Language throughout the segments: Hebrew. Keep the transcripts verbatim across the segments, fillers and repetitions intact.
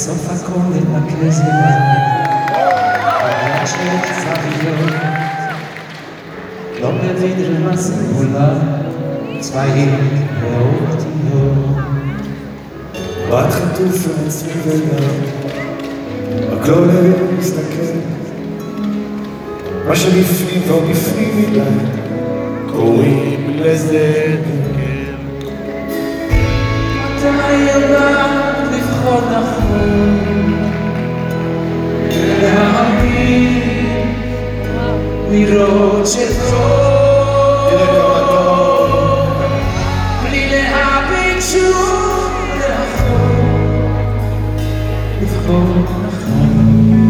בסוף הכל נתנקז אליי, בעיה של זוויות, לא מבין מה זה עולם, צבעים ואותיות. בת חטוף לעצמי וגם, רק לא להסתכל, מה שבפנים לא בפנים מדי, קוראים לזה גלגל. מתי ידעת לבחור נכון, להאמין, לראות שטוב, בלי להביט שוב לאחור, לבחור נכון.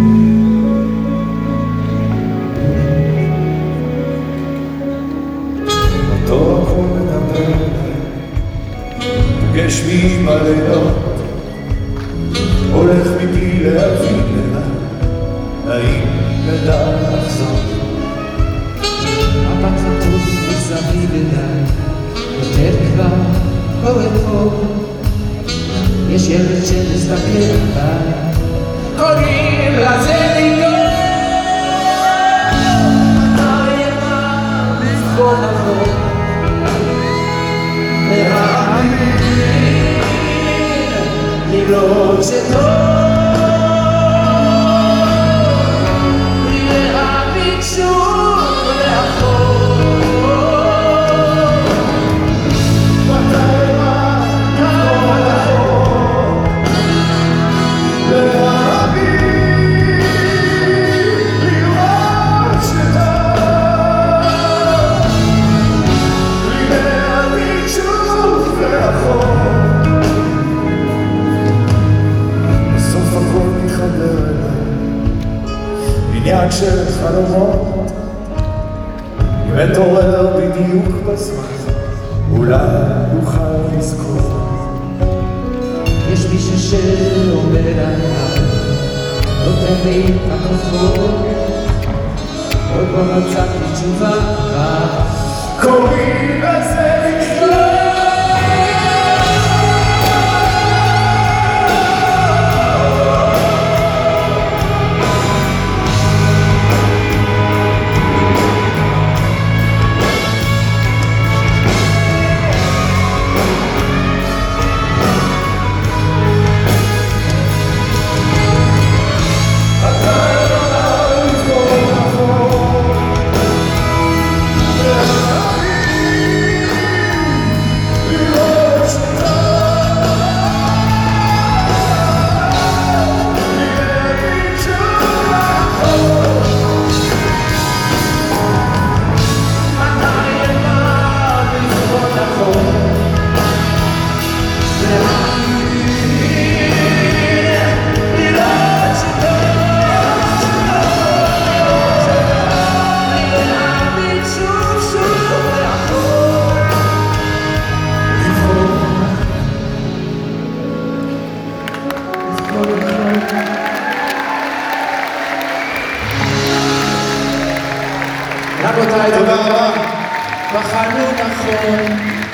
אותו הכל מדבר אליי, פוגש בי בלילות, הולך מבלי להבין אליי, האם נדע לחזור? מבט חטוף מסביב אליי, יותר כבר לא אבוא, יש ילד שמסתכל עליי, קוראים לזה לגור. מתי ידע לבחור נכון, להאמין, לראות שטוב, בלי להביט שוב לאחור. מתי ידע לבחור נכון, להאמין, לראות שטוב, בלי להביט שוב לאחור. בסוף הכל מתחבר אליי, עניין של חלומות, אם אתעורר בדיוק בזמן, אולי אוכל לזכור. יש מישהו שאומר עליי, נותן לי את הכוחות, עוד לא מצאתי תשובה, קוראים לזה לחיות. רבותיי, תודה רבה. בחרנו נכון.